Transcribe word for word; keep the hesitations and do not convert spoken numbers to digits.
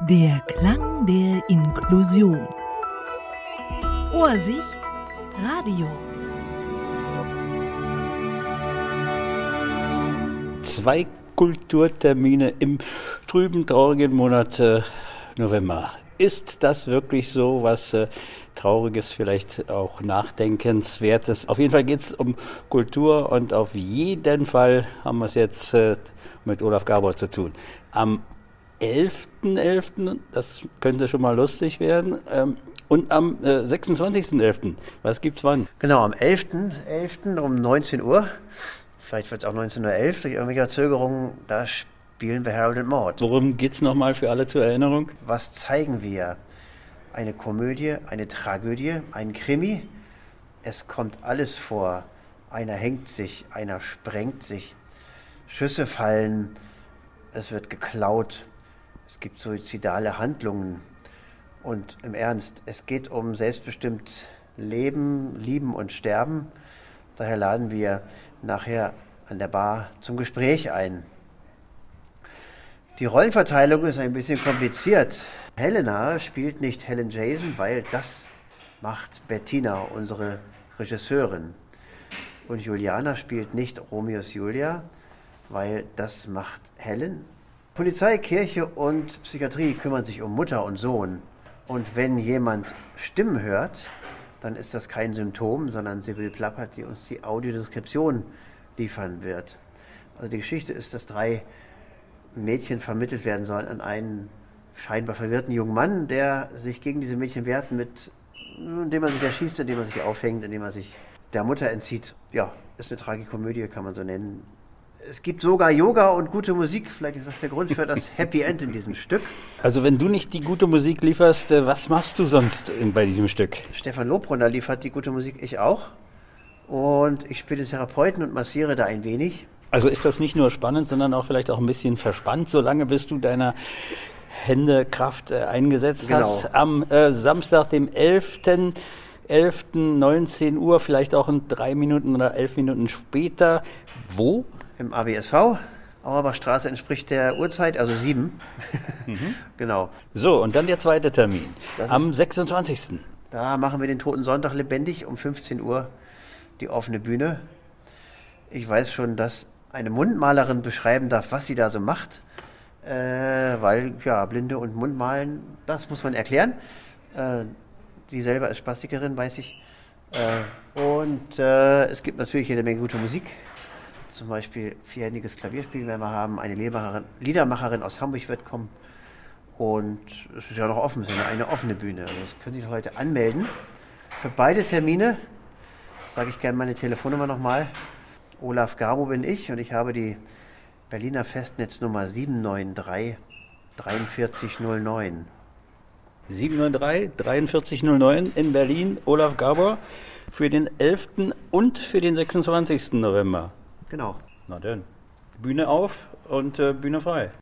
Der Klang der Inklusion. Ohrsicht Radio. Zwei Kulturtermine im trüben, traurigen Monat äh, November. Ist das wirklich so was äh, Trauriges, vielleicht auch Nachdenkenswertes? Auf jeden Fall geht es um Kultur und auf jeden Fall haben wir es jetzt äh, mit Olaf Gabor zu tun. Am elften elften, das könnte schon mal lustig werden, ähm, und am äh, sechsundzwanzigsten elften, was gibt's wann? Genau, am elften elften um neunzehn Uhr, vielleicht wird es auch neunzehn Uhr elf durch irgendwelche Verzögerungen, da spielen wir Harold and Maude. Worum geht's nochmal für alle zur Erinnerung? Was zeigen wir? Eine Komödie, eine Tragödie, ein Krimi. Es kommt alles vor. Einer hängt sich, einer sprengt sich, Schüsse fallen, es wird geklaut, es gibt suizidale Handlungen. Und im Ernst, es geht um selbstbestimmt Leben, Lieben und Sterben. Daher laden wir nachher an der Bar zum Gespräch ein. Die Rollenverteilung ist ein bisschen kompliziert. Helena spielt nicht Helen Jason, weil das macht Bettina, unsere Regisseurin. Und Juliana spielt nicht Romeos Julia, weil das macht Helen. Polizei, Kirche und Psychiatrie kümmern sich um Mutter und Sohn. Und wenn jemand Stimmen hört, dann ist das kein Symptom, sondern Sibylle Plappert, die uns die Audiodeskription liefern wird. Also die Geschichte ist, dass drei Mädchen vermittelt werden sollen an einen scheinbar verwirrten jungen Mann, der sich gegen diese Mädchen wehrt, mit, indem er sich erschießt, indem er sich aufhängt, indem er sich der Mutter entzieht. Ja, ist eine Tragikomödie, kann man so nennen. Es gibt sogar Yoga und gute Musik. Vielleicht ist das der Grund für das Happy End in diesem Stück. Also wenn du nicht die gute Musik lieferst, was machst du sonst bei diesem Stück? Stefan Lobbrunner liefert die gute Musik, ich auch. Und ich spiele Therapeuten und massiere da ein wenig. Also ist das nicht nur spannend, sondern auch vielleicht auch ein bisschen verspannt, solange bis du deiner Händekraft äh, eingesetzt genau. hast. Am äh, Samstag, dem elften elften neunzehn Uhr, vielleicht auch in drei Minuten oder elf Minuten später. Wo? Im A B S V. Auerbachstraße entspricht der Uhrzeit, also sieben. Mhm. Genau. So, und dann der zweite Termin. Das am ist, sechsundzwanzigsten Da machen wir den Toten Sonntag lebendig um fünfzehn Uhr die offene Bühne. Ich weiß schon, dass eine Mundmalerin beschreiben darf, was sie da so macht. Äh, weil, ja, Blinde und Mundmalen, das muss man erklären. Äh, sie selber ist Spastikerin, weiß ich. Äh, und äh, es gibt natürlich jede Menge gute Musik. Zum Beispiel vierhändiges Klavierspiel werden wir haben. Eine Liedermacherin, Liedermacherin aus Hamburg wird kommen. Und es ist ja noch offen, es ist eine offene Bühne. Also das können Sie sich heute anmelden. Für beide Termine sage ich gerne meine Telefonnummer nochmal. Olaf Gabor bin ich und ich habe die Berliner Festnetznummer sieben neun drei vier drei null neun. sieben neun drei vier drei null neun in Berlin, Olaf Gabor, für den elften und für den sechsundzwanzigsten November. Genau. Na dann, Bühne auf und äh, Bühne frei.